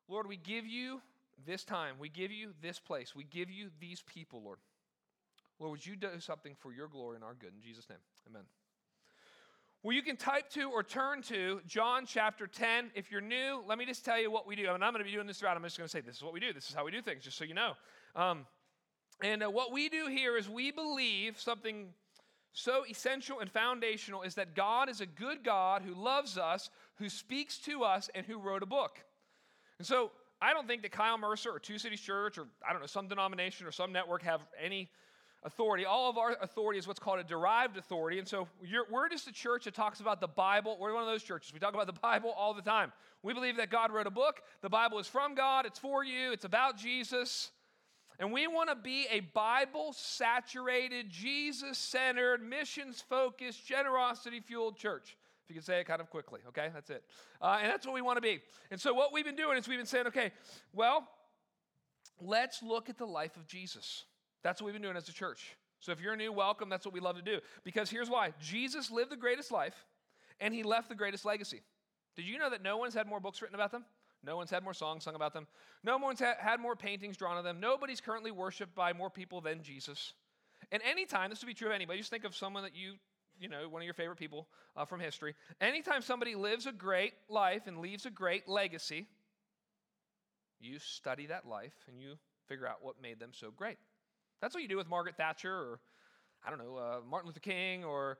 Lord, we give you this time. We give you this place. We give you these people, Lord. Lord, would you do something for your glory and our good? In Jesus' name, amen. Well, you can type to or turn to John chapter 10. If you're new, let me just tell you what we do. I'm going to be doing this throughout. I'm just going to say this is what we do. This is how we do things, just so you know. What we do here is we believe something so essential and foundational is that God is a good God who loves us, who speaks to us, and who wrote a book. And so I don't think that Kyle Mercer or Two Cities Church or, I don't know, some denomination or some network have any authority. All of our authority is what's called a derived authority. And so we're just a church that talks about the Bible. We're one of those churches. We talk about the Bible all the time. We believe that God wrote a book. The Bible is from God. It's for you. It's about Jesus. And we want to be a Bible-saturated, Jesus-centered, missions-focused, generosity-fueled church. If you can say it kind of quickly, okay? That's it. And that's what we want to be. And so what we've been doing is we've been saying, okay, well, let's look at the life of Jesus. That's what we've been doing as a church. So if you're new, welcome. That's what we love to do. Because here's why. Jesus lived the greatest life, and he left the greatest legacy. Did you know that no one's had more books written about them? No one's had more songs sung about them. No one's had more paintings drawn of them. Nobody's currently worshiped by more people than Jesus. And anytime, this would be true of anybody, just think of someone that you know, one of your favorite people from history. Anytime somebody lives a great life and leaves a great legacy, you study that life and you figure out what made them so great. That's what you do with Margaret Thatcher or, I don't know, Martin Luther King or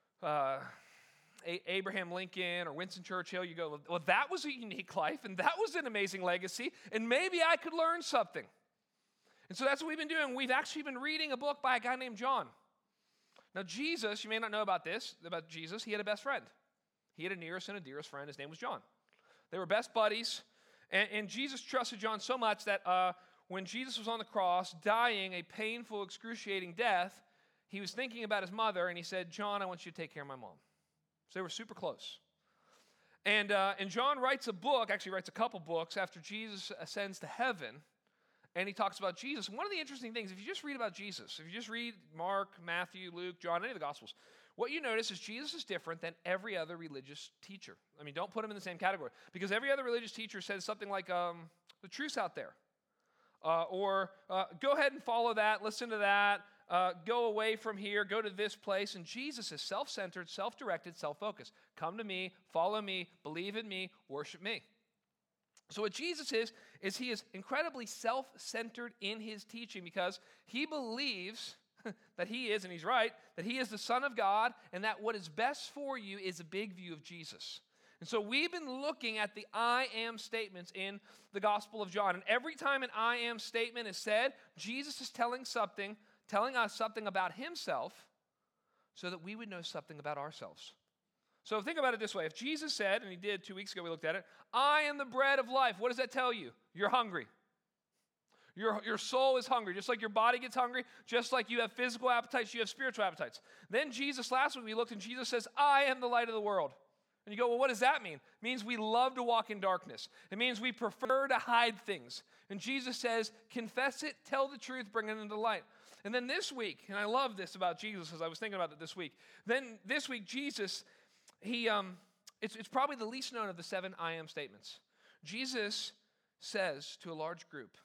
Abraham Lincoln or Winston Churchill. You go, well, that was a unique life and that was an amazing legacy and maybe I could learn something. And so that's what we've been doing. We've actually been reading a book by a guy named John. Now, Jesus, you may not know about Jesus, he had a best friend. He had a nearest and a dearest friend. His name was John. They were best buddies, and Jesus trusted John so much that when Jesus was on the cross, dying a painful, excruciating death, he was thinking about his mother, and he said, John, I want you to take care of my mom. So they were super close. And John writes a book, actually writes a couple books, after Jesus ascends to heaven, and he talks about Jesus. One of the interesting things, if you just read about Jesus, if you just read Mark, Matthew, Luke, John, any of the Gospels, what you notice is Jesus is different than every other religious teacher. I mean, don't put him in the same category. Because every other religious teacher says something like, the truth's out there. Or go ahead and follow that, listen to that, go away from here, go to this place. And Jesus is self-centered, self-directed, self-focused. Come to me, follow me, believe in me, worship me. So what Jesus is he is incredibly self-centered in his teaching because he believes that he is, and he's right, that he is the Son of God and that what is best for you is a big view of Jesus. And so we've been looking at the I am statements in the Gospel of John. And every time an I am statement is said, Jesus is telling us something about himself so that we would know something about ourselves. So think about it this way. If Jesus said, and he did 2 weeks ago, we looked at it, I am the bread of life. What does that tell you? You're hungry. Your soul is hungry. Just like your body gets hungry, just like you have physical appetites, you have spiritual appetites. Then Jesus, last week we looked and Jesus says, I am the light of the world. And you go, well, what does that mean? It means we love to walk in darkness. It means we prefer to hide things. And Jesus says, confess it, tell the truth, bring it into light. And then this week, and I love this about Jesus as I was thinking about it this week. Then this week, Jesus, it's probably the least known of the 7 I am statements. Jesus says to a large group,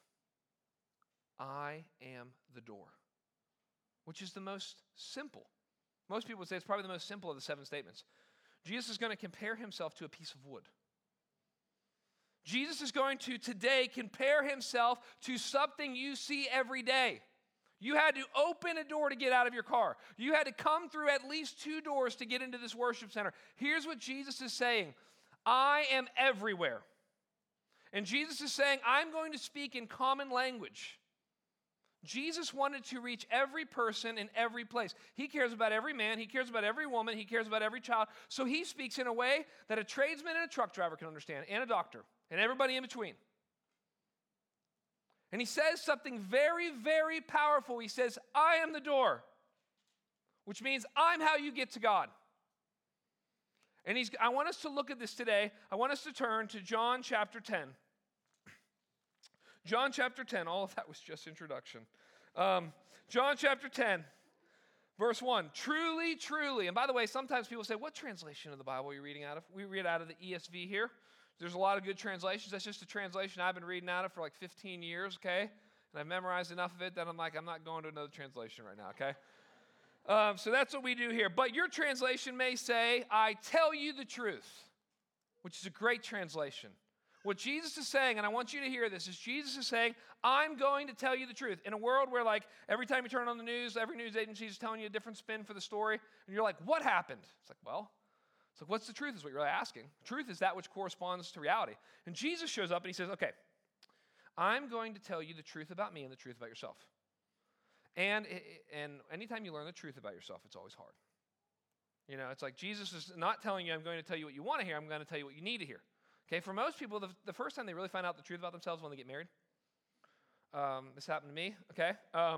I am the door, which is the most simple. Most people would say it's probably the most simple of the 7 statements. Jesus is going to compare himself to a piece of wood. Jesus is going to today compare himself to something you see every day. You had to open a door to get out of your car. You had to come through at least 2 doors to get into this worship center. Here's what Jesus is saying. I am everywhere. And Jesus is saying, I'm going to speak in common language. Jesus wanted to reach every person in every place. He cares about every man. He cares about every woman. He cares about every child. So he speaks in a way that a tradesman and a truck driver can understand, and a doctor, and everybody in between. And he says something very, very powerful. He says, I am the door, which means I'm how you get to God. And I want us to look at this today. I want us to turn to John chapter 10. John chapter 10, all of that was just introduction. John chapter 10, verse 1. Truly, truly. And by the way, sometimes people say, what translation of the Bible are you reading out of? We read out of the ESV here. There's a lot of good translations. That's just a translation I've been reading out of for like 15 years, okay? And I've memorized enough of it that I'm not going to another translation right now, okay? So that's what we do here. But your translation may say, I tell you the truth, which is a great translation. What Jesus is saying, and I want you to hear this, is Jesus is saying, I'm going to tell you the truth. In a world where like every time you turn on the news, every news agency is telling you a different spin for the story, and you're like, what happened? It's like, well, it's like, what's the truth is what you're really asking. Truth is that which corresponds to reality. And Jesus shows up and he says, okay, I'm going to tell you the truth about me and the truth about yourself. And anytime you learn the truth about yourself, it's always hard. You know, it's like Jesus is not telling you, I'm going to tell you what you want to hear, I'm going to tell you what you need to hear. Okay, for most people, the first time they really find out the truth about themselves is when they get married. This happened to me, okay?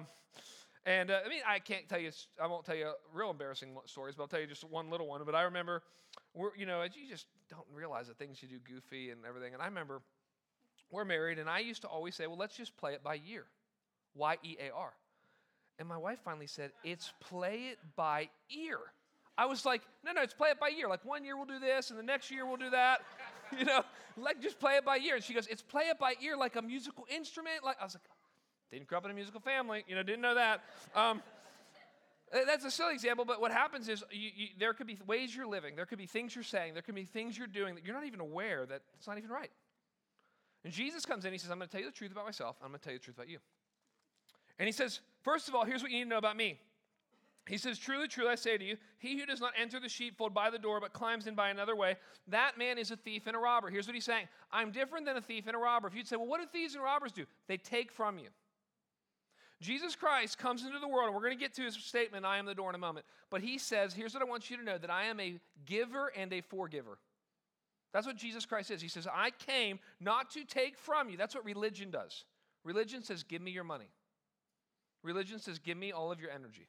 I mean, I won't tell you real embarrassing stories, but I'll tell you just one little one. But I remember, you just don't realize the things you do goofy and everything. And I remember we're married, and I used to always say, well, let's just play it by year. Y-E-A-R. And my wife finally said, it's play it by ear. I was like, no, it's play it by year. Like 1 year we'll do this, and the next year we'll do that. You know, like just play it by ear. And she goes, it's play it by ear like a musical instrument. Like I was like, didn't grow up in a musical family. You know, didn't know that. That's a silly example, but what happens is there could be ways you're living. There could be things you're saying. There could be things you're doing that you're not even aware that it's not even right. And Jesus comes in, he says, I'm going to tell you the truth about myself. I'm going to tell you the truth about you. And he says, first of all, here's what you need to know about me. He says, truly, truly, I say to you, he who does not enter the sheepfold by the door but climbs in by another way, that man is a thief and a robber. Here's what he's saying. I'm different than a thief and a robber. If you'd say, well, what do thieves and robbers do? They take from you. Jesus Christ comes into the world, and we're going to get to his statement, I am the door, in a moment. But he says, here's what I want you to know, that I am a giver and a forgiver. That's what Jesus Christ is. He says, I came not to take from you. That's what religion does. Religion says, give me your money. Religion says, give me all of your energy.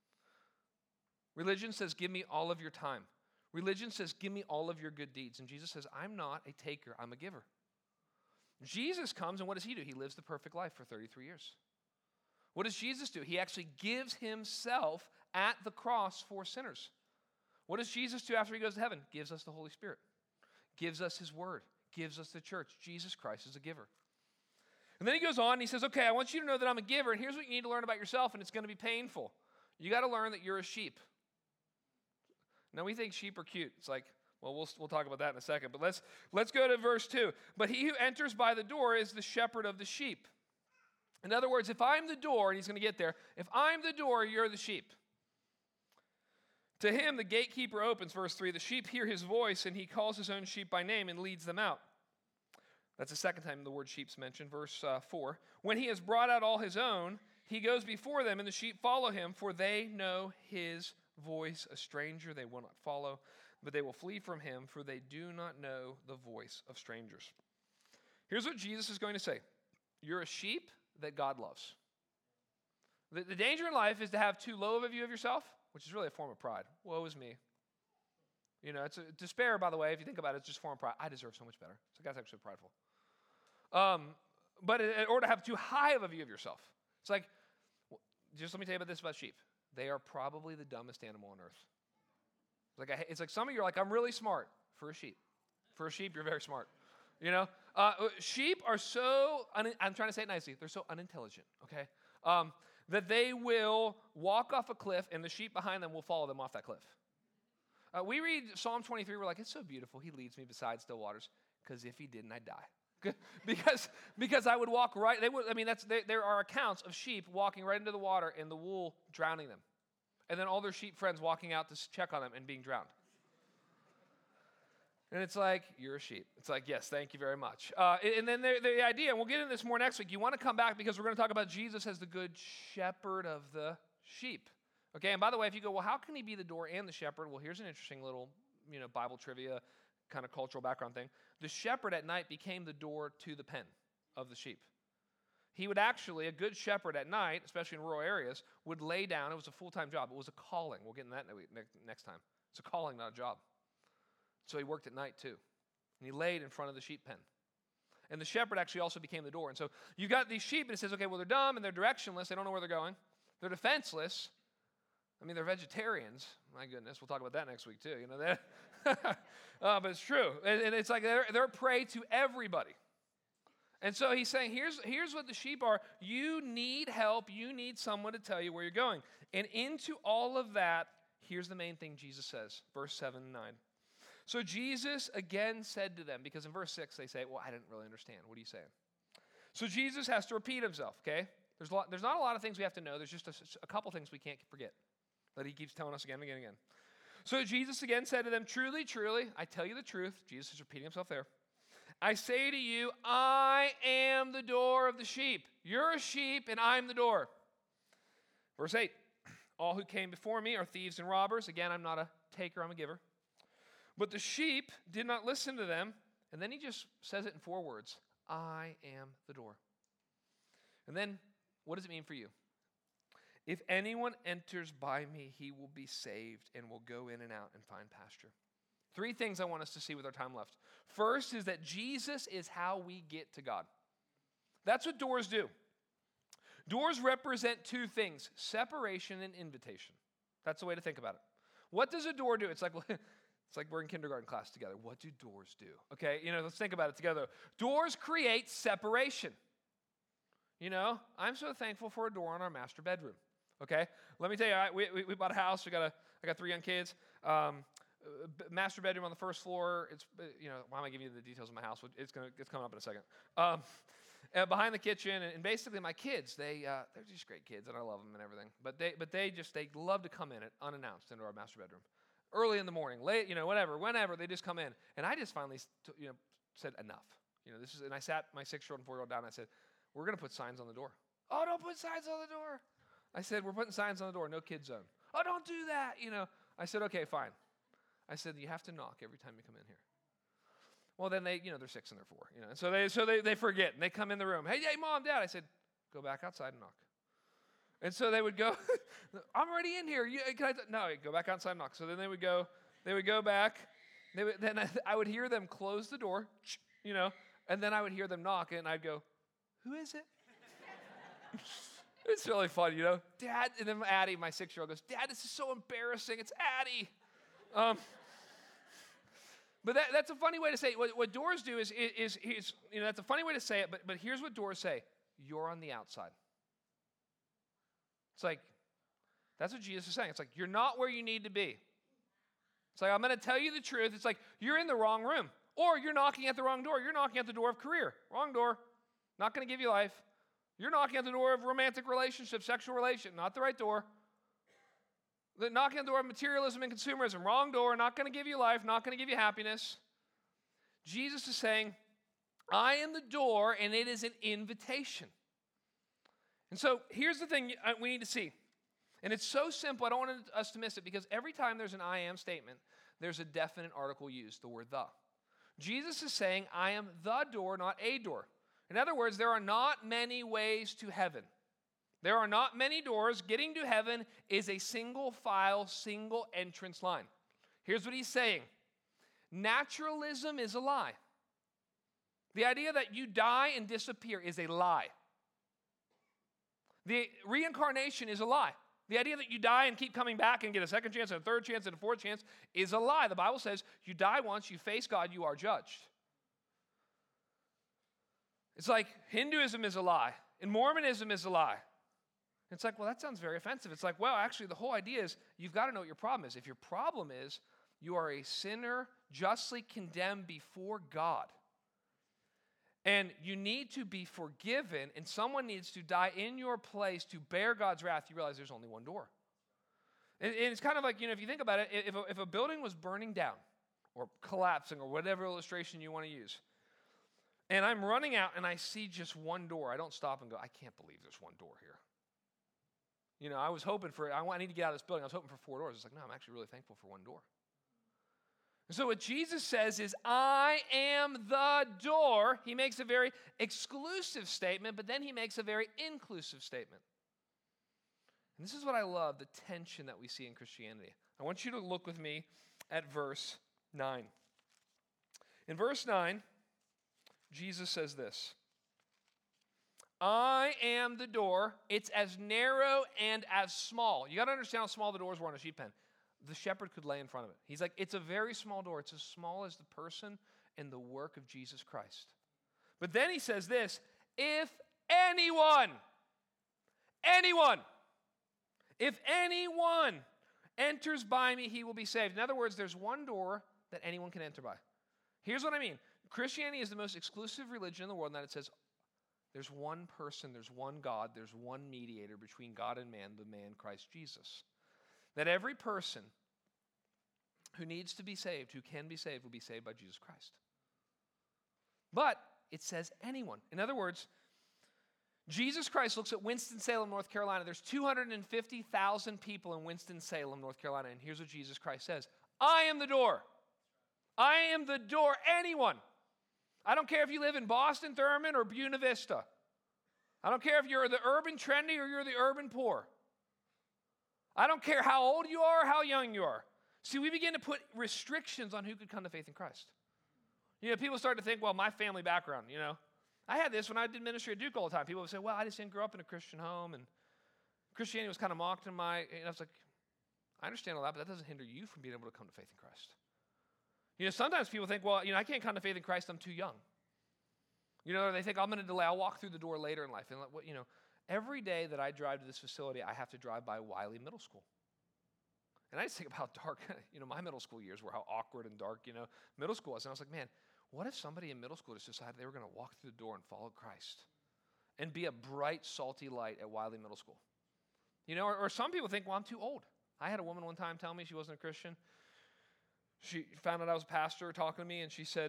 Religion says, give me all of your time. Religion says, give me all of your good deeds. And Jesus says, I'm not a taker, I'm a giver. Jesus comes, and what does he do? He lives the perfect life for 33 years. What does Jesus do? He actually gives himself at the cross for sinners. What does Jesus do after he goes to heaven? Gives us the Holy Spirit. Gives us his word. Gives us the church. Jesus Christ is a giver. And then he goes on and he says, okay, I want you to know that I'm a giver, and here's what you need to learn about yourself, and it's going to be painful. You got to learn that you're a sheep. Now, we think sheep are cute. It's like, well, we'll talk about that in a second. But let's go to verse 2. But he who enters by the door is the shepherd of the sheep. In other words, if I'm the door, and he's going to get there, if I'm the door, you're the sheep. To him, the gatekeeper opens, verse 3. The sheep hear his voice, and he calls his own sheep by name and leads them out. That's the second time the word sheep's mentioned, verse 4. When he has brought out all his own, he goes before them, and the sheep follow him, for they know his voice. A stranger they will not follow, but they will flee from him, for they do not know the voice of strangers. Here's what Jesus is going to say. You're a sheep that God loves. The danger in life is to have too low of a view of yourself, which is really a form of pride. Woe is me. You know, it's despair, by the way, if you think about it, it's just a form of pride. I deserve so much better. So that's actually prideful. Or to have too high of a view of yourself. It's like, just let me tell you about this about sheep. They are probably the dumbest animal on earth. It's like some of you are like, I'm really smart for a sheep. For a sheep, you're very smart. You know, sheep are so, I'm trying to say it nicely, they're so unintelligent, okay, that they will walk off a cliff and the sheep behind them will follow them off that cliff. We read Psalm 23, we're like, it's so beautiful, he leads me beside still waters, because if he didn't, I'd die. because I would walk right, there are accounts of sheep walking right into the water and the wool drowning them. And then all their sheep friends walking out to check on them and being drowned. And it's like, you're a sheep. It's like, yes, thank you very much. And then the idea, and we'll get into this more next week, you want to come back because we're going to talk about Jesus as the good shepherd of the sheep. Okay, and by the way, if you go, well, how can he be the door and the shepherd? Well, here's an interesting little, Bible trivia kind of cultural background thing. The shepherd at night became the door to the pen of the sheep. He would actually, a good shepherd at night, especially in rural areas, would lay down. It was a full-time job. It was a calling. We'll get into that next time. It's a calling, not a job. So he worked at night too. And he laid in front of the sheep pen. And the shepherd actually also became the door. And so you got these sheep, and it says, okay, well, they're dumb, and they're directionless. They don't know where they're going. They're defenseless. They're vegetarians. My goodness, we'll talk about that next week too. But it's true. And it's like they're prey to everybody. And so he's saying, here's what the sheep are. You need help. You need someone to tell you where you're going. And into all of that, here's the main thing Jesus says, verse 7 and 9. So Jesus again said to them, because in verse 6 they say, well, I didn't really understand. What are you saying? So Jesus has to repeat himself, okay? There's not a lot of things we have to know. There's just a couple things we can't forget that he keeps telling us again and again and again. So Jesus again said to them, truly, truly, I tell you the truth. Jesus is repeating himself there. I say to you, I am the door of the sheep. You're a sheep, and I'm the door. Verse 8, all who came before me are thieves and robbers. Again, I'm not a taker, I'm a giver. But the sheep did not listen to them. And then he just says it in 4 words. I am the door. And then, what does it mean for you? If anyone enters by me, he will be saved and will go in and out and find pasture. 3 things I want us to see with our time left. First is that Jesus is how we get to God. That's what doors do. Doors represent 2 things, separation and invitation. That's the way to think about it. What does a door do? It's like we're in kindergarten class together. What do doors do? Okay, let's think about it together. Doors create separation. I'm so thankful for a door in our master bedroom. Okay, let me tell you, we bought a house. I got 3 young kids. Master bedroom on the first floor. It's why am I giving you the details of my house? It's coming up in a second. Behind the kitchen, and basically my kids, they're just great kids, and I love them and everything. But they love to come in unannounced into our master bedroom, early in the morning, late, whenever they just come in. And I just finally said enough. And I sat my 6-year-old and 4-year-old down. And I said, we're going to put signs on the door. Oh, don't put signs on the door. I said, we're putting signs on the door, no kid zone. Oh, don't do that. I said, okay, fine. I said, you have to knock every time you come in here. Well, then they're 6 and they're 4, and so they forget, and they come in the room. Hey, Mom, Dad. I said, go back outside and knock. And so they would go, I'm already in here. No, go back outside and knock. So then they would go back. Then I would hear them close the door, and then I would hear them knock, and I'd go, who is it? It's really fun, Dad, and then Addie, my 6-year-old, goes, Dad, this is so embarrassing. It's Addie. But that's a funny way to say it. What doors do is that's a funny way to say it, but here's what doors say. You're on the outside. It's like, that's what Jesus is saying. It's like, you're not where you need to be. It's like, I'm going to tell you the truth. It's like, you're in the wrong room. Or you're knocking at the wrong door. You're knocking at the door of career. Wrong door. Not going to give you life. You're knocking at the door of romantic relationship, sexual relation. Not the right door. Knocking at the door of materialism and consumerism. Wrong door. Not going to give you life. Not going to give you happiness. Jesus is saying, I am the door, and it is an invitation. And so here's the thing we need to see. And it's so simple, I don't want us to miss it, because every time there's an I am statement, there's a definite article used, the word the. Jesus is saying, I am the door, not a door. In other words, there are not many ways to heaven. There are not many doors. Getting to heaven is a single file, single entrance line. Here's what he's saying. Naturalism is a lie. The idea that you die and disappear is a lie. The reincarnation is a lie. The idea that you die and keep coming back and get a second chance and a third chance and a fourth chance is a lie. The Bible says you die once, you face God, you are judged. It's like Hinduism is a lie and Mormonism is a lie. It's like, well, that sounds very offensive. It's like, well, actually, the whole idea is you've got to know what your problem is. If your problem is you are a sinner justly condemned before God, and you need to be forgiven, and someone needs to die in your place to bear God's wrath, you realize there's only one door. And it's kind of like, if you think about it, if a building was burning down or collapsing or whatever illustration you want to use, and I'm running out and I see just one door, I don't stop and go, I can't believe there's one door here. I was hoping I need to get out of this building. I was hoping for 4 doors. It's like, no, I'm actually really thankful for one door. And so what Jesus says is, I am the door. He makes a very exclusive statement, but then he makes a very inclusive statement. And this is what I love, the tension that we see in Christianity. I want you to look with me at verse 9. In verse 9, Jesus says this. I am the door. It's as narrow and as small. You got to understand how small the doors were on a sheep pen. the shepherd could lay in front of it. He's like, it's a very small door. It's as small as the person and the work of Jesus Christ. But then he says this, if anyone, if anyone enters by me, he will be saved. In other words, there's one door that anyone can enter by. Here's what I mean. Christianity is the most exclusive religion in the world in that it says there's one person, there's one God, there's one mediator between God and man, the man Christ Jesus. That every person who needs to be saved, who can be saved, will be saved by Jesus Christ. But it says anyone. In other words, Jesus Christ looks at Winston-Salem, North Carolina. There's 250,000 people in Winston-Salem, North Carolina. And here's what Jesus Christ says. I am the door. I am the door. Anyone. I don't care if you live in Boston, Thurman, or Buena Vista. I don't care if you're the urban trendy or you're the urban poor. I don't care how old you are or how young you are. See, we begin to put restrictions on who could come to faith in Christ. People start to think, well, my family background, I had this when I did ministry at Duke all the time. People would say, well, I just didn't grow up in a Christian home, and Christianity was kind of mocked in my, I was like, I understand all that, but that doesn't hinder you from being able to come to faith in Christ. Sometimes people think, well, I can't come to faith in Christ, I'm too young. Or they think, I'm going to delay, I'll walk through the door later in life. And, every day that I drive to this facility, I have to drive by Wiley Middle School. And I just think about how dark, my middle school years were, how awkward and dark, middle school was. And I was like, man, what if somebody in middle school just decided they were going to walk through the door and follow Christ and be a bright, salty light at Wiley Middle School? Or some people think, well, I'm too old. I had a woman one time tell me she wasn't a Christian. She found out I was a pastor talking to me, and she said,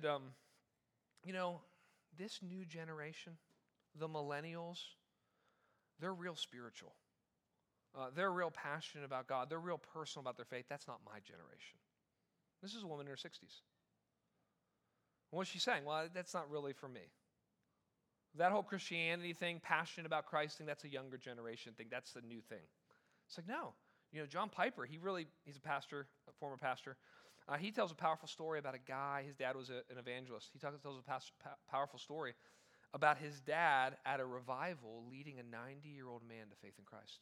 this new generation, the millennials, they're real spiritual. They're real passionate about God. They're real personal about their faith. That's not my generation. This is a woman in her 60s. What's she saying? Well, that's not really for me. That whole Christianity thing, passionate about Christ thing, that's a younger generation thing. That's the new thing. It's like, no. John Piper, he's a pastor, a former pastor. He tells a powerful story about a guy. His dad was an evangelist. He tells a powerful story about his dad at a revival leading a 90-year-old man to faith in Christ.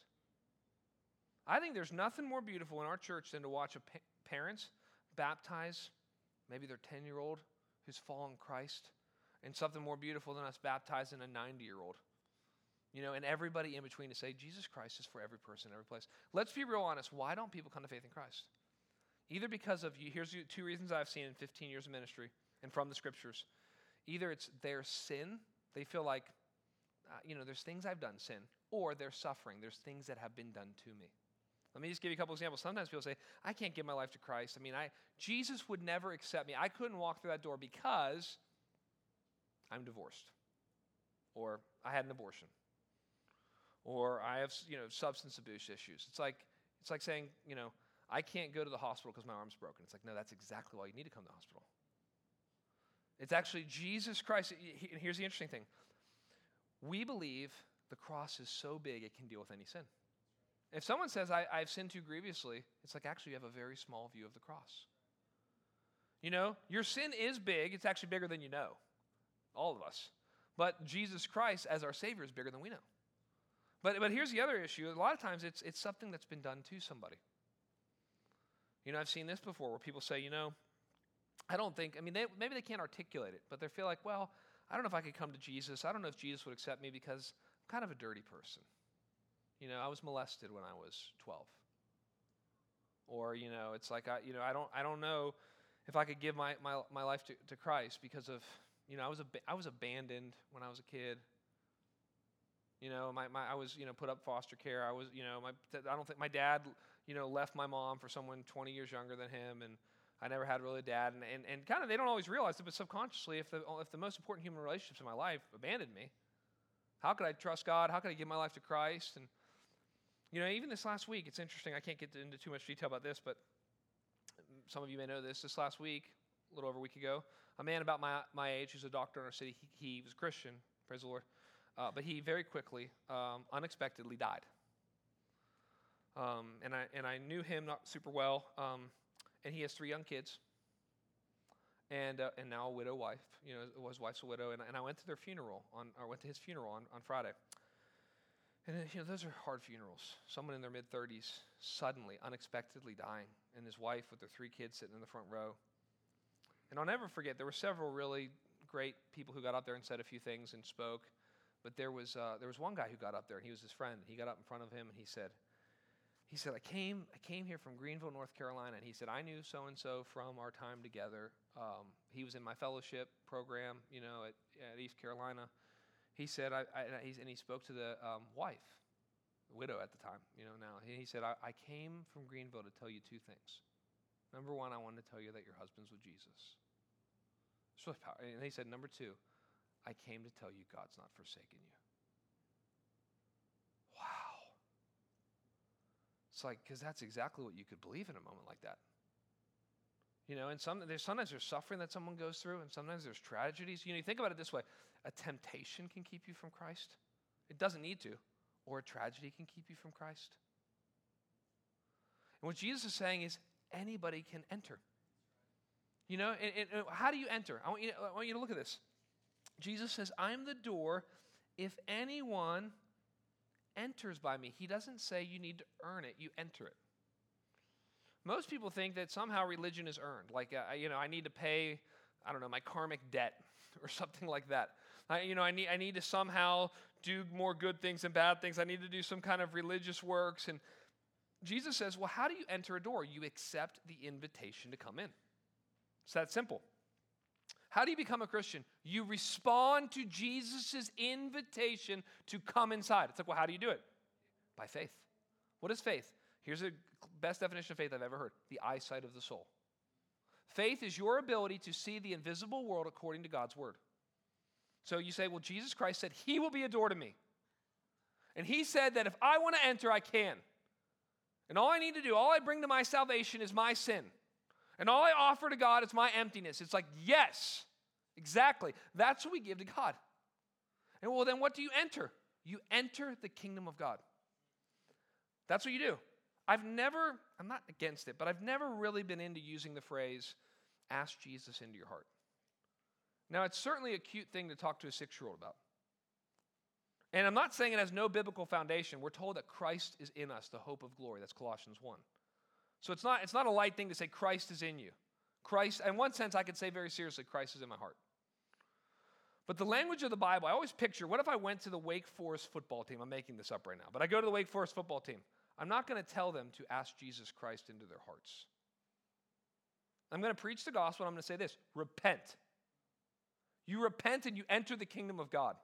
I think there's nothing more beautiful in our church than to watch parents baptize maybe their 10-year-old who's fallen Christ, and something more beautiful than us baptizing a 90-year-old. And everybody in between to say, Jesus Christ is for every person, every place. Let's be real honest. Why don't people come to faith in Christ? Either because of, here's two reasons I've seen in 15 years of ministry and from the scriptures. Either it's their sin. They feel like, there's things I've done, sin. Or their suffering. There's things that have been done to me. Let me just give you a couple examples. Sometimes people say, I can't give my life to Christ. Jesus would never accept me. I couldn't walk through that door because I'm divorced. Or I had an abortion. Or I have, substance abuse issues. It's like saying, I can't go to the hospital because my arm's broken. It's like, no, that's exactly why you need to come to the hospital. It's actually Jesus Christ. And here's the interesting thing. We believe the cross is so big it can deal with any sin. If someone says, I've sinned too grievously, it's like, actually, you have a very small view of the cross. Your sin is big. It's actually bigger than you know. All of us. But Jesus Christ, as our Savior, is bigger than we know. But here's the other issue. A lot of times, it's something that's been done to somebody. I've seen this before where people say, I don't think, maybe they can't articulate it, but they feel like, well, I don't know if I could come to Jesus. I don't know if Jesus would accept me because I'm kind of a dirty person. I was molested when I was 12. Or, it's like, I don't know if I could give my life to Christ because of, I was abandoned when I was a kid. I was, put up foster care. I was, I don't think my dad, left my mom for someone 20 years younger than him, and I never had really a dad. And kind of, they don't always realize it, but subconsciously, if the most important human relationships in my life abandoned me, how could I trust God? How could I give my life to Christ? And, even this last week, it's interesting. I can't get into too much detail about this, but some of you may know this. This last week, a little over a week ago, a man about my age who's a doctor in our city, he was a Christian, praise the Lord, but he very quickly, unexpectedly died. And I knew him not super well, and he has 3 young kids, and now a widow wife. His wife's a widow, and I went to their funeral went to his funeral on Friday. And those are hard funerals. Someone in their mid-30s suddenly, unexpectedly dying, and his wife with their 3 kids sitting in the front row. And I'll never forget, there were several really great people who got up there and said a few things and spoke. But there was one guy who got up there, and he was his friend. He got up in front of him, and he said, I came here from Greenville, North Carolina, and he said, I knew so-and-so from our time together. He was in my fellowship program, at East Carolina. He said, and he spoke to the wife, the widow at the time, now. He said, I came from Greenville to tell you 2 things. Number 1, I wanted to tell you that your husband's with Jesus. It's really powerful. And he said, number 2, I came to tell you God's not forsaken you. Wow. It's like, because that's exactly what you could believe in a moment like that. And sometimes there's suffering that someone goes through, and sometimes there's tragedies. You think about it this way. A temptation can keep you from Christ. It doesn't need to. Or a tragedy can keep you from Christ. And what Jesus is saying is anybody can enter. And how do you enter? I want you to look at this. Jesus says, I'm the door. If anyone enters by me. He doesn't say you need to earn it. You enter it. Most people think that somehow religion is earned. Like, I need to pay, my karmic debt or something like that. I need to somehow do more good things than bad things. I need to do some kind of religious works. And Jesus says, well, how do you enter a door? You accept the invitation to come in. It's that simple. How do you become a Christian? You respond to Jesus' invitation to come inside. It's like, well, how do you do it? By faith. What is faith? Here's the best definition of faith I've ever heard. The eyesight of the soul. Faith is your ability to see the invisible world according to God's word. So you say, well, Jesus Christ said he will be a door to me. And he said that if I want to enter, I can. And all I need to do, all I bring to my salvation is my sin. And all I offer to God is my emptiness. It's like, yes, exactly. That's what we give to God. And well, then what do you enter? You enter the kingdom of God. That's what you do. I'm not against it, but I've never really been into using the phrase, ask Jesus into your heart. Now, it's certainly a cute thing to talk to a 6-year-old about. And I'm not saying it has no biblical foundation. We're told that Christ is in us, the hope of glory. That's Colossians 1. So it's not a light thing to say Christ is in you. Christ, in one sense, I could say very seriously, Christ is in my heart. But the language of the Bible, I always picture, what if I went to the Wake Forest football team? I'm making this up right now. But I go to the Wake Forest football team. I'm not going to tell them to ask Jesus Christ into their hearts. I'm going to preach the gospel, and I'm going to say this, repent. You repent and you enter the kingdom of God.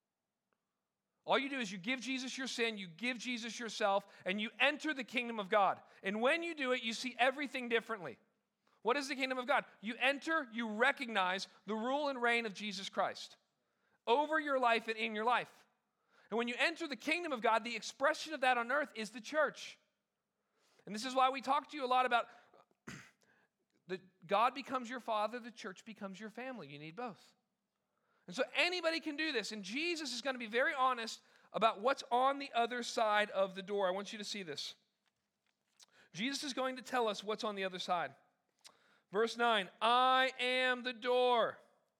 All you do is you give Jesus your sin, you give Jesus yourself, and you enter the kingdom of God. And when you do it, you see everything differently. What is the kingdom of God? You enter, you recognize the rule and reign of Jesus Christ over your life and in your life. And when you enter the kingdom of God, the expression of that on earth is the church. And this is why we talk to you a lot about that God becomes your father, the church becomes your family. You need both. And so anybody can do this. And Jesus is going to be very honest about what's on the other side of the door. I want you to see this. Jesus is going to tell us what's on the other side. Verse 9, I am the door.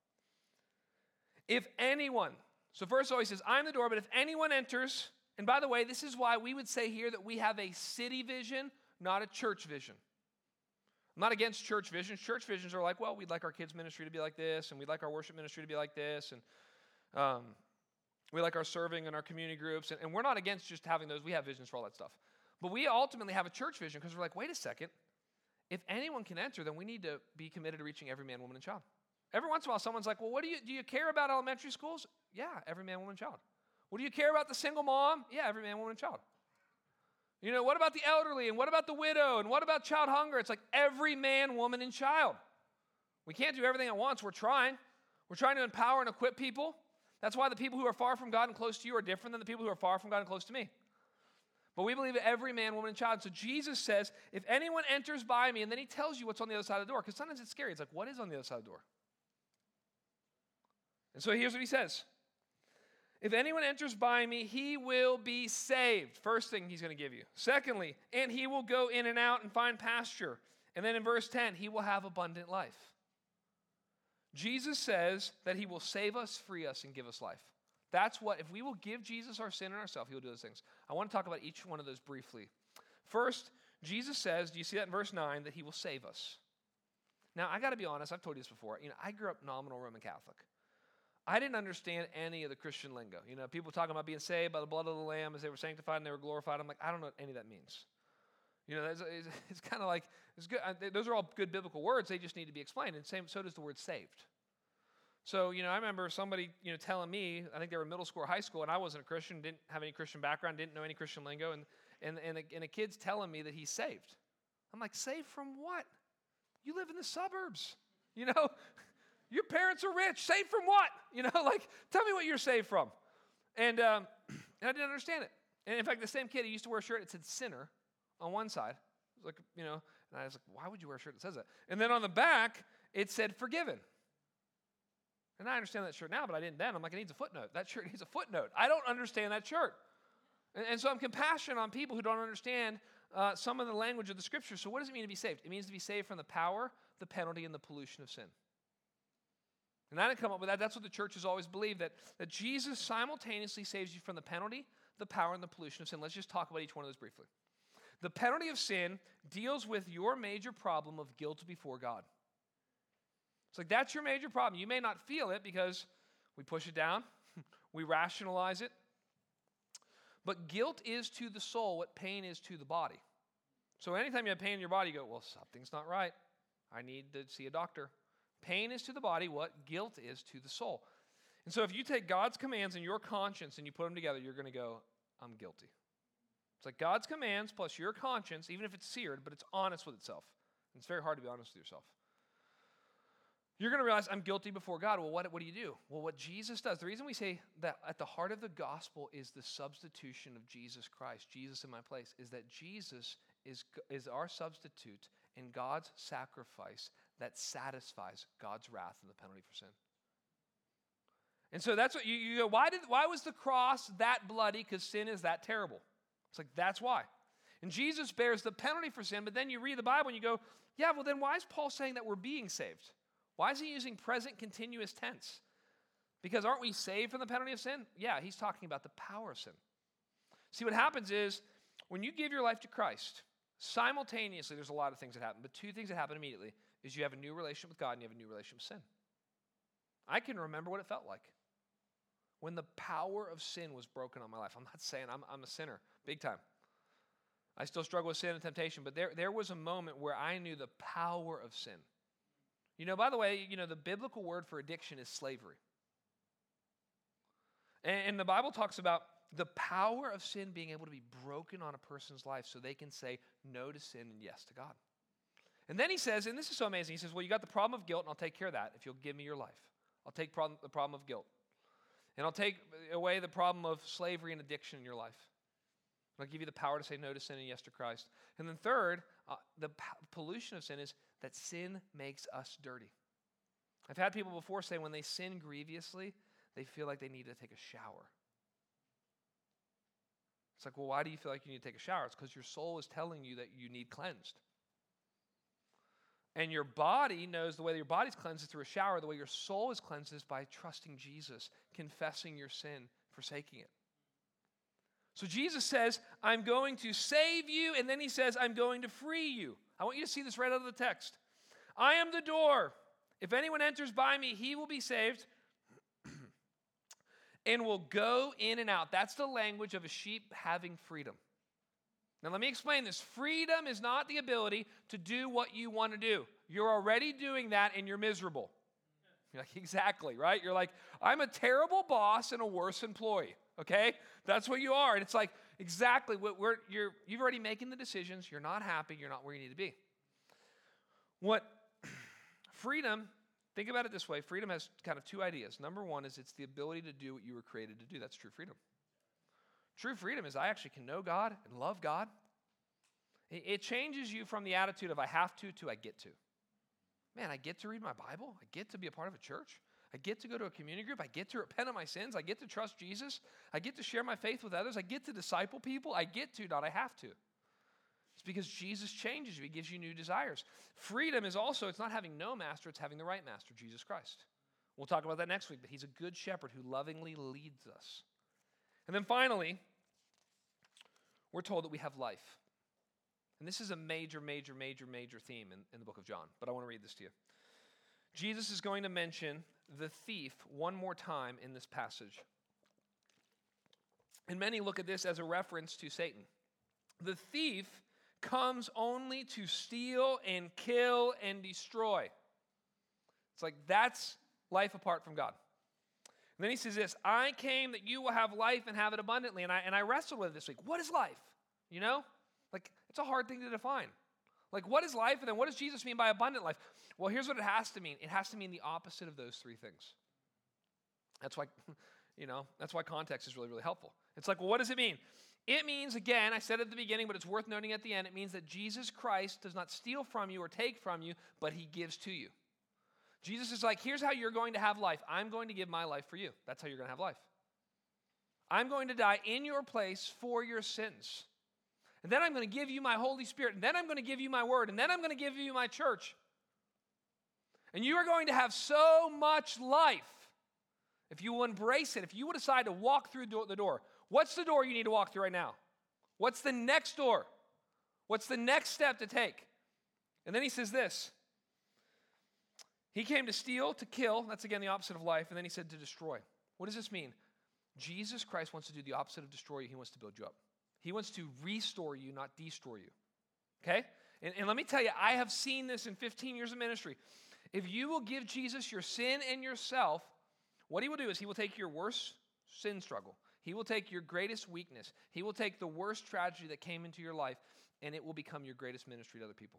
If anyone, so first of all he says, I'm the door, but if anyone enters, and by the way, this is why we would say here that we have a city vision, not a church vision. I'm not against church visions. Church visions are like, well, we'd like our kids' ministry to be like this, and we'd like our worship ministry to be like this, and we like our serving and our community groups, and we're not against just having those. We have visions for all that stuff. But we ultimately have a church vision because we're like, wait a second. If anyone can enter, then we need to be committed to reaching every man, woman, and child. Every once in a while, someone's like, well, do you care about elementary schools? Yeah, every man, woman, and child. Well, do you care about the single mom? Yeah, every man, woman, and child. What about the elderly, and what about the widow, and what about child hunger? It's like every man, woman, and child. We can't do everything at once. We're trying. We're trying to empower and equip people. That's why the people who are far from God and close to you are different than the people who are far from God and close to me. But we believe that every man, woman, and child. So Jesus says, if anyone enters by me, and then he tells you what's on the other side of the door, because sometimes it's scary. It's like, what is on the other side of the door? And so here's what he says. If anyone enters by me, he will be saved. First thing he's going to give you. Secondly, and he will go in and out and find pasture. And then in verse 10, he will have abundant life. Jesus says that he will save us, free us, and give us life. That's what, if we will give Jesus our sin and ourselves, he will do those things. I want to talk about each one of those briefly. First, Jesus says, do you see that in verse 9, that he will save us. Now, I got to be honest, I've told you this before. I grew up nominal Roman Catholic. I didn't understand any of the Christian lingo. People talking about being saved by the blood of the Lamb as they were sanctified and they were glorified. I'm like, I don't know what any of that means. It's kind of like, it's good. Those are all good biblical words. They just need to be explained. And so does the word saved. So, I remember somebody, telling me, I think they were middle school or high school, and I wasn't a Christian, didn't have any Christian background, didn't know any Christian lingo, and a kid's telling me that he's saved. I'm like, saved from what? You live in the suburbs, Your parents are rich. Saved from what? Tell me what you're saved from. And I didn't understand it. And in fact, the same kid, he used to wear a shirt that said sinner on one side. It was like, and I was like, why would you wear a shirt that says that? And then on the back, it said forgiven. And I understand that shirt now, but I didn't then. I'm like, it needs a footnote. That shirt needs a footnote. I don't understand that shirt. And so I'm compassionate on people who don't understand some of the language of the Scripture. So what does it mean to be saved? It means to be saved from the power, the penalty, and the pollution of sin. And I didn't come up with that. That's what the church has always believed, that Jesus simultaneously saves you from the penalty, the power, and the pollution of sin. Let's just talk about each one of those briefly. The penalty of sin deals with your major problem of guilt before God. It's like that's your major problem. You may not feel it because we push it down, we rationalize it. But guilt is to the soul what pain is to the body. So anytime you have pain in your body, you go, well, something's not right. I need to see a doctor. Pain is to the body what guilt is to the soul. And so if you take God's commands and your conscience and you put them together, you're going to go, I'm guilty. It's like God's commands plus your conscience, even if it's seared, but it's honest with itself. And it's very hard to be honest with yourself. You're going to realize I'm guilty before God. Well, what do you do? Well, what Jesus does, the reason we say that at the heart of the gospel is the substitution of Jesus Christ, Jesus in my place, is that Jesus is our substitute and God's sacrifice that satisfies God's wrath and the penalty for sin. And so that's what you go, why was the cross that bloody? Because sin is that terrible. It's like, that's why. And Jesus bears the penalty for sin, but then you read the Bible and you go, yeah, well then why is Paul saying that we're being saved? Why is he using present continuous tense? Because aren't we saved from the penalty of sin? Yeah, he's talking about the power of sin. See, what happens is when you give your life to Christ, simultaneously there's a lot of things that happen, but two things that happen immediately is you have a new relationship with God and you have a new relationship with sin. I can remember what it felt like when the power of sin was broken on my life. I'm not saying I'm a sinner, big time. I still struggle with sin and temptation, but there was a moment where I knew the power of sin. By the way, the biblical word for addiction is slavery. And the Bible talks about the power of sin being able to be broken on a person's life so they can say no to sin and yes to God. And then he says, and this is so amazing, he says, well, you got the problem of guilt, and I'll take care of that if you'll give me your life. I'll take the problem of guilt. And I'll take away the problem of slavery and addiction in your life. I'll give you the power to say no to sin and yes to Christ. And then third, the pollution of sin is that sin makes us dirty. I've had people before say when they sin grievously, they feel like they need to take a shower. It's like, well, why do you feel like you need to take a shower? It's because your soul is telling you that you need cleansed. And your body knows the way that your body's cleansed is through a shower. The way your soul is cleansed is by trusting Jesus, confessing your sin, forsaking it. So Jesus says, I'm going to save you, and then he says, I'm going to free you. I want you to see this right out of the text. I am the door. If anyone enters by me, he will be saved and will go in and out. That's the language of a sheep having freedom. Now let me explain this. Freedom is not the ability to do what you want to do. You're already doing that and you're miserable. You're like, exactly, right? You're like, I'm a terrible boss and a worse employee, okay? That's what you are. And it's like, exactly, you've already making the decisions. You're not happy. You're not where you need to be. What freedom, think about it this way. Freedom has kind of two ideas. Number one is it's the ability to do what you were created to do. That's true freedom. True freedom is I actually can know God and love God. It changes you from the attitude of I have to I get to. Man, I get to read my Bible. I get to be a part of a church. I get to go to a community group. I get to repent of my sins. I get to trust Jesus. I get to share my faith with others. I get to disciple people. I get to, not I have to. It's because Jesus changes you. He gives you new desires. Freedom is also, it's not having no master, it's having the right master, Jesus Christ. We'll talk about that next week, but he's a good shepherd who lovingly leads us. And then finally, we're told that we have life. And this is a major, major, major, major theme in the book of John. But I want to read this to you. Jesus is going to mention the thief one more time in this passage. And many look at this as a reference to Satan. The thief comes only to steal and kill and destroy. It's like that's life apart from God. And then he says this, I came that you will have life and have it abundantly. And I wrestled with it this week. What is life? You know? Like, it's a hard thing to define. Like, what is life? And then what does Jesus mean by abundant life? Well, here's what it has to mean. It has to mean the opposite of those three things. That's why, that's why context is really, really helpful. It's like, well, what does it mean? It means, again, I said at the beginning, but it's worth noting at the end, it means that Jesus Christ does not steal from you or take from you, but he gives to you. Jesus is like, here's how you're going to have life. I'm going to give my life for you. That's how you're going to have life. I'm going to die in your place for your sins. And then I'm going to give you my Holy Spirit. And then I'm going to give you my word. And then I'm going to give you my church. And you are going to have so much life if you will embrace it, if you will decide to walk through the door. What's the door you need to walk through right now? What's the next door? What's the next step to take? And then he says this. He came to steal, to kill. That's again the opposite of life. And then he said to destroy. What does this mean? Jesus Christ wants to do the opposite of destroy you. He wants to build you up. He wants to restore you, not destroy you. Okay? And let me tell you, I have seen this in 15 years of ministry. If you will give Jesus your sin and yourself, what he will do is he will take your worst sin struggle. He will take your greatest weakness. He will take the worst tragedy that came into your life, and it will become your greatest ministry to other people.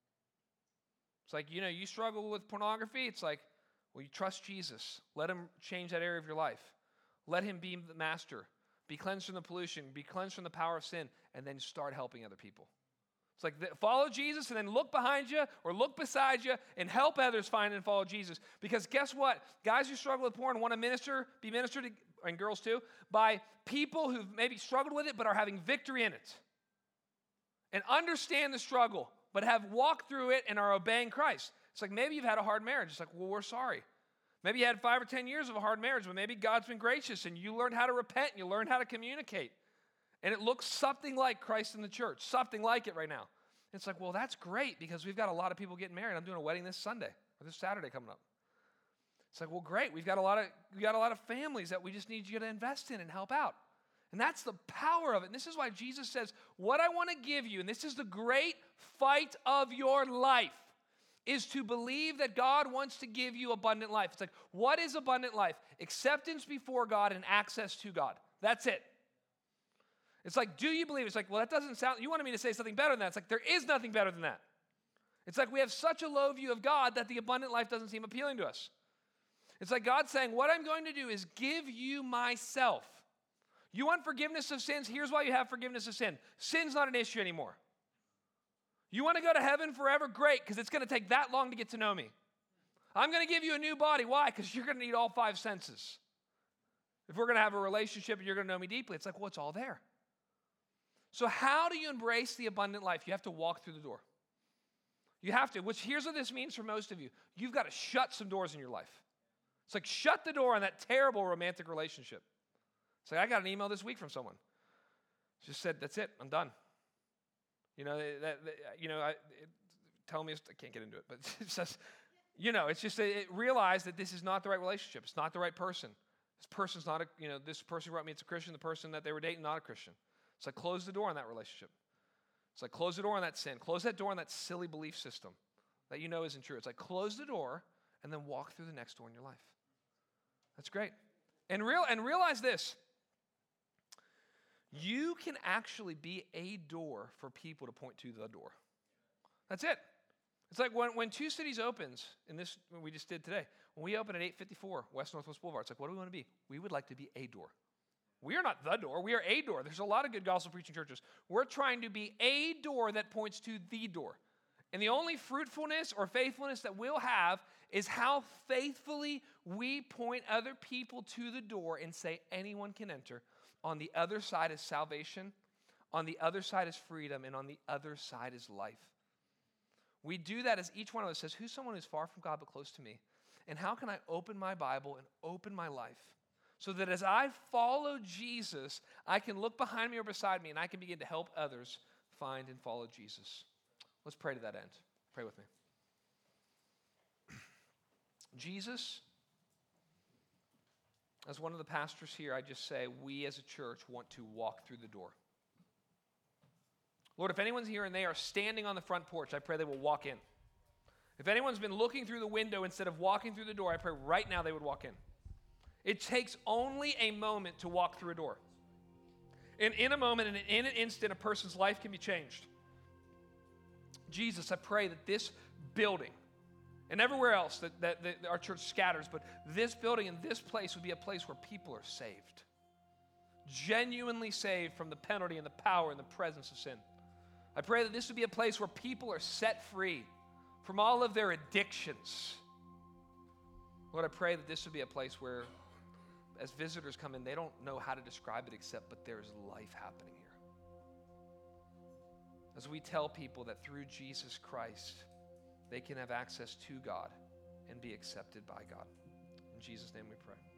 It's like, you struggle with pornography. It's like, well, you trust Jesus. Let him change that area of your life. Let him be the master. Be cleansed from the pollution. Be cleansed from the power of sin. And then start helping other people. It's like follow Jesus and then look behind you or look beside you and help others find and follow Jesus. Because guess what? Guys who struggle with porn want to be ministered to, and girls too, by people who've maybe struggled with it but are having victory in it. And understand the struggle, but have walked through it and are obeying Christ. It's like maybe you've had a hard marriage. It's like, well, we're sorry. Maybe you had 5 or 10 years of a hard marriage, but maybe God's been gracious and you learned how to repent and you learned how to communicate. And it looks something like Christ in the church, something like it right now. It's like, well, that's great because we've got a lot of people getting married. I'm doing a wedding this Sunday or this Saturday coming up. It's like, well, great. We got a lot of families that we just need you to invest in and help out. And that's the power of it. And this is why Jesus says, what I want to give you, and this is the great fight of your life, is to believe that God wants to give you abundant life. It's like, what is abundant life? Acceptance before God and access to God. That's it. It's like, do you believe? It's like, well, that doesn't sound, you wanted me to say something better than that. It's like, there is nothing better than that. It's like we have such a low view of God that the abundant life doesn't seem appealing to us. It's like God saying, what I'm going to do is give you myself. You want forgiveness of sins? Here's why you have forgiveness of sin. Sin's not an issue anymore. You want to go to heaven forever? Great, because it's going to take that long to get to know me. I'm going to give you a new body. Why? Because you're going to need all 5 senses. If we're going to have a relationship and you're going to know me deeply, it's like, well, it's all there. So how do you embrace the abundant life? You have to walk through the door. You have to, which here's what this means for most of you. You've got to shut some doors in your life. It's like shut the door on that terrible romantic relationship. It's like I got an email this week from someone. Just said, that's it, I'm done. Tell me, I can't get into it, but it says, it's just, it realized that this is not the right relationship. It's not the right person. This person's not this person who wrote me, it's a Christian. The person that they were dating, not a Christian. It's like close the door on that relationship. It's like close the door on that sin. Close that door on that silly belief system that isn't true. It's like close the door and then walk through the next door in your life. That's great. And realize this. You can actually be a door for people to point to the door. That's it. It's like when Two Cities opens, in this we just did today, when we open at 854 West Northwest Boulevard, it's like, what do we want to be? We would like to be a door. We are not the door. We are a door. There's a lot of good gospel preaching churches. We're trying to be a door that points to the door. And the only fruitfulness or faithfulness that we'll have is how faithfully we point other people to the door and say anyone can enter. On the other side is salvation. On the other side is freedom. And on the other side is life. We do that as each one of us says, who's someone who's far from God but close to me? And how can I open my Bible and open my life so that as I follow Jesus, I can look behind me or beside me and I can begin to help others find and follow Jesus. Let's pray to that end. Pray with me. Jesus, as one of the pastors here, I just say we as a church want to walk through the door. Lord, if anyone's here and they are standing on the front porch, I pray they will walk in. If anyone's been looking through the window instead of walking through the door, I pray right now they would walk in. It takes only a moment to walk through a door. And in a moment and in an instant, a person's life can be changed. Jesus, I pray that this building and everywhere else that our church scatters, but this building and this place would be a place where people are saved. Genuinely saved from the penalty and the power and the presence of sin. I pray that this would be a place where people are set free from all of their addictions. Lord, I pray that this would be a place where as visitors come in, they don't know how to describe it except, but there's life happening here. As we tell people that through Jesus Christ, they can have access to God and be accepted by God. In Jesus' name we pray.